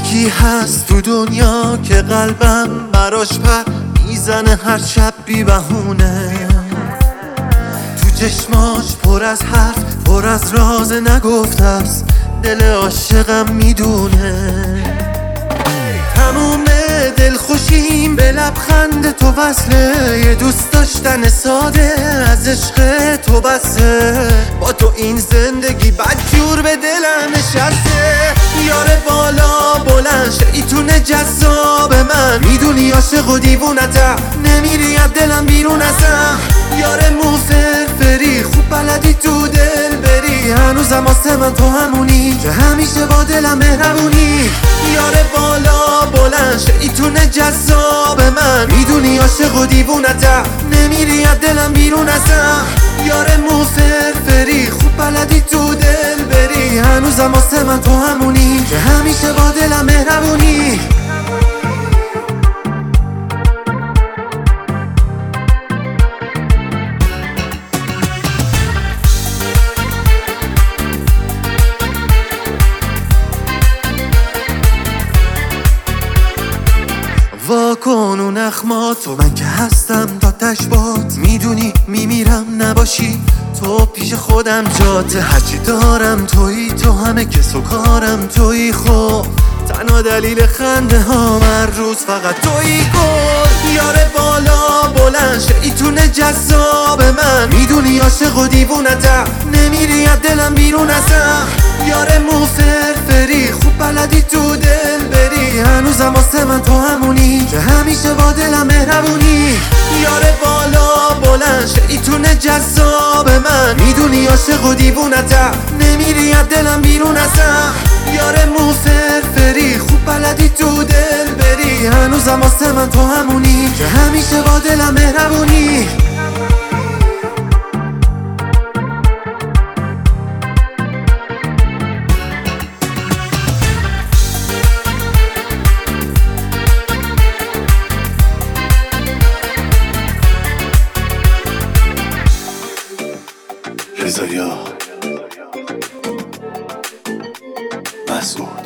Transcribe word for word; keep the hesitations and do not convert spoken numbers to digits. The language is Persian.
یکی هست تو دنیا که قلبم براش پر میزنه هر شب بی بهونه. تو چشماش پر از حرف، پر از راز نگفته است، دل عاشقم میدونه. تموم دل خوشیم به لبخند تو وصله، یه دوست داشتن ساده از عشق تو بسه. با تو این زندگی بدجور به دلم نشسته. یاره بالا بلند شیطون جذاب من، میدونی عاشق و دیوونتم، نمیری از دلم بیرون ازم. یاره مو فرفری خوب بلدی تو دل بری، هنوزم واسه من تو همونی که همیشه با دلم مهربونی. یاره بالا بلند شیطون جذاب من، میدونی عاشق و دیوونتم، نمیری از دلم بیرون ازم. یاره مو فرفری خوب بلدی تو دل بری، هنوزم واسه من تو همونی که همیشه با دلم مهربونی. واکن و نخماتو من که هستم تا تشبات، میدونی میمیرم نباشی تو پیش خودم جاته. هرچی دارم تویی، تو همه کس و کارم تویی، خب تنها دلیل خنده ها هر روز فقط تویی. گل یاره بالا بلند شیطون جذاب من، میدونی عاشق و دیوونتم، نمیری از دلم بیرون ازم. یاره مو فرفری خوب بلدی تو دل بری، هنوزم واسه من تو همونی که همیشه با دلم مهربونی. یاره بالا بلند شیطون جذاب من، میدونی عاشق و دیوونتم، نمیری از دلم بیرون ازم. یاره مو فرفری خوب بلدی تو دل بری، هنوزم واسه من تو همونی که همیشه با دلم مهربونی. رضا مسئول